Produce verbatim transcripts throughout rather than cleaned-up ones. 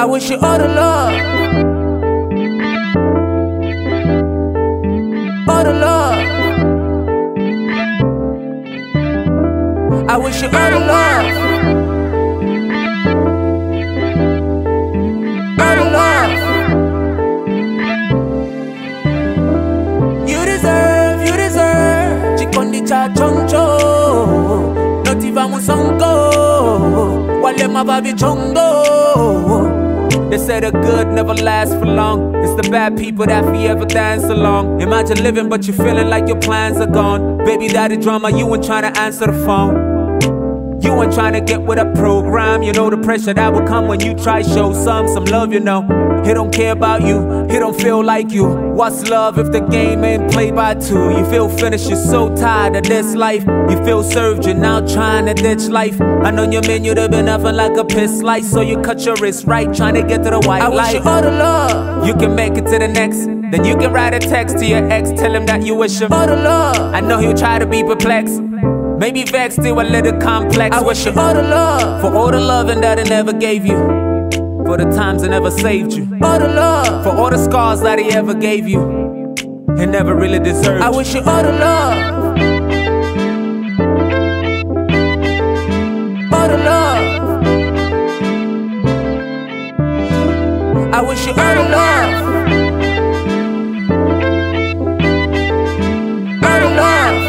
I wish you all the love, all the love. I wish you all the love, all the love. You deserve, you deserve. Chikondi cha choncho, notiva musongo, wale mababi chongo. They say the good never lasts for long. It's the bad people that forever dance along. Imagine living but you feeling like your plans are gone. Baby daddy drama, you ain't trying to answer the phone. You ain't trying to get with a program. You know the pressure that will come when you try show some, some love, you know. He don't care about you, he don't feel like you. What's love if the game ain't played by two? You feel finished, you're so tired of this life. You feel served, you're now trying to ditch life. And on your menu there been nothing like a piss slice. So you cut your wrist right, trying to get to the white I light. wish you all the love, you can make it to the next. Then you can write a text to your ex, tell him that you wish him all the love. I know he'll try to be perplexed, maybe vexed, still a little complex. I wish you all the love, for all the loving that he never gave you, for the times he never saved you, all the love, for all the scars that he ever gave you, he never really deserved. I wish you all the love, all the love. I wish you all the love, all the love.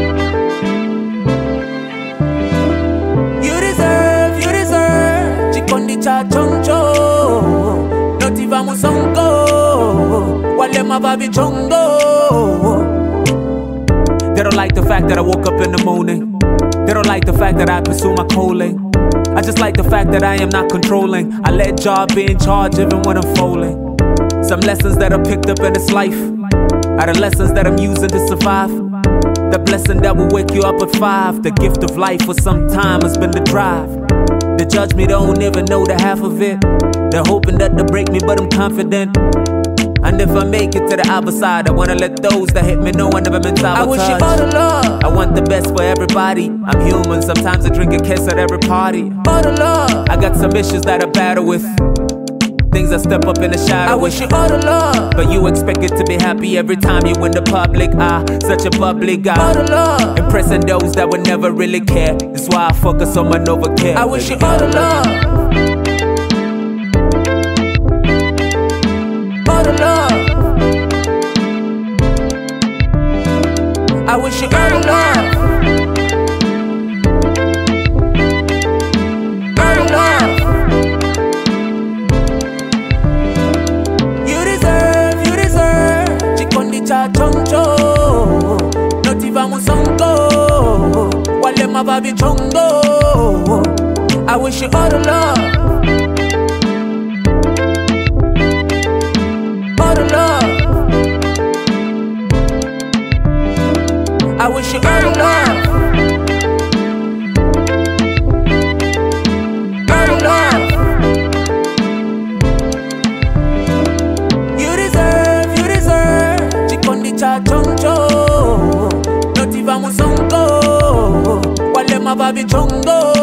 You deserve, you deserve. Chikondi cha choncho, notiva musongo, wale mababi chongo. They don't like the fact that I woke up in the morning. They don't like the fact that I pursue my calling. I just like the fact that I am not controlling. I let job be in charge even when I'm falling. Some lessons that I picked up in this life are the lessons that I'm using to survive. The blessing that will wake you up at five. The gift of life for some time has been the drive. They judge me, don't even know the half of it. They're hoping that they break me, but I'm confident. And if I make it to the other side, I wanna let those that hit me know I never meant sabotage. I wish you all the love, I want the best for everybody. I'm human, sometimes I drink a kiss at every party. all the love. I got some issues that I battle with, things I step up in the shadow I with. wish you all the love, But you expect it to be happy every time you in the public eye. Such a bubbly all guy, the love. impressing those that would never really care. That's why I focus on my Nova care. I wish you all the love, all the love. I wish you all the love, all the love. You deserve, you deserve. Chikondi cha choncho, notiva musongo, wale mababi chongo. I wish you all the love, all the love. I wish you all the love, all the love. You deserve, you deserve. Chikondi cha choncho, notiva musongo, wale mababi chongo.